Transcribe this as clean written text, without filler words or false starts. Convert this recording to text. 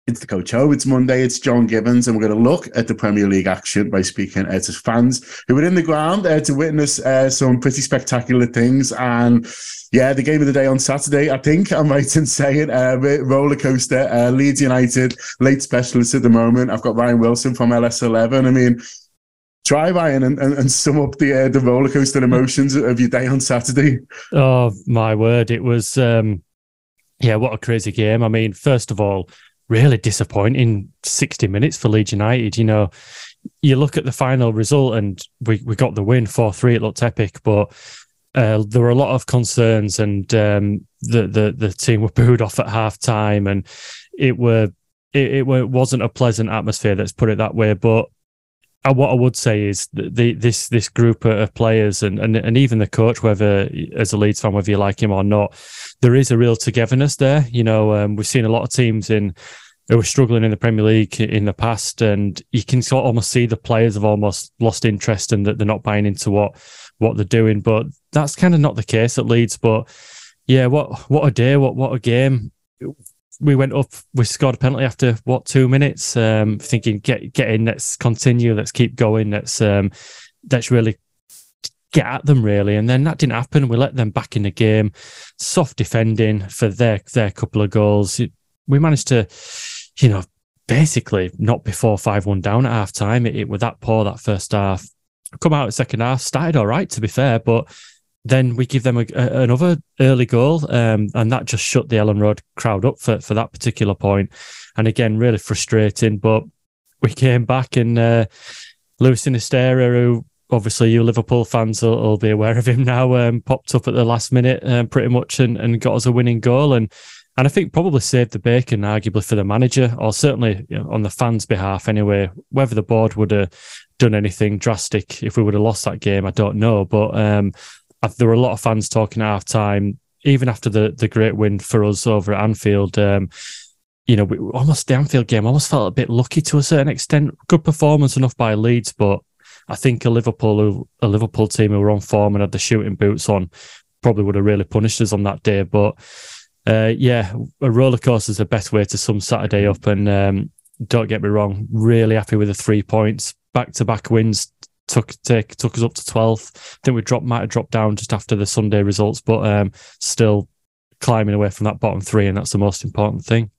It's the Coach O. It's Monday. It's John Gibbons, and we're going to look at the Premier League action by speaking to fans who were in the ground to witness some pretty spectacular things. And yeah, the game of the day on Saturday, I think I'm right in saying, roller coaster. Leeds United, late specialists at the moment. I've got Ryan Wilson from LS11. I mean, try, Ryan, and sum up the roller coaster emotions of your day on Saturday. Oh, my word. It was, what a crazy game. I mean, first of all, really disappointing 60 minutes for Leeds United. You know, you look at the final result and we got the win 4-3. It looked epic, but there were a lot of concerns, and the team were booed off at half time, and it wasn't a pleasant atmosphere, let's put it that way. But what I would say is this group of players and even the coach, whether as a Leeds fan, whether you like him or not, there is a real togetherness there. You know, we've seen a lot of teams who were struggling in the Premier League in the past, and you can sort of almost see the players have almost lost interest and that they're not buying into what they're doing. But that's kind of not the case at Leeds. But yeah, what a day, what a game. We went up, we scored a penalty after 2 minutes, thinking get in, let's continue, let's keep going, let's really get at them, really. And then that didn't happen. We let them back in the game. Soft defending for their couple of goals. We managed to, basically not before 5-1 down at half time. It was that poor, that first half. Come out at second half, started all right, to be fair, but then we give them another early goal, and that just shut the Ellen Road crowd up for that particular point. And again, really frustrating, but we came back, and Luis Sinisterra, who obviously you Liverpool fans will be aware of him now, popped up at the last minute pretty much and got us a winning goal. And I think probably saved the bacon, arguably, for the manager, or certainly on the fans' behalf anyway. Whether the board would have done anything drastic if we would have lost that game, I don't know. But there were a lot of fans talking at half time, even after the great win for us over at Anfield. The Anfield game almost felt a bit lucky to a certain extent. Good performance enough by Leeds, but I think a Liverpool team who were on form and had the shooting boots on probably would have really punished us on that day. But a roller coaster is the best way to sum Saturday up. And don't get me wrong, really happy with the 3 points. Back-to-back wins took us up to 12th. I think might have dropped down just after the Sunday results, but still climbing away from that bottom three, and that's the most important thing.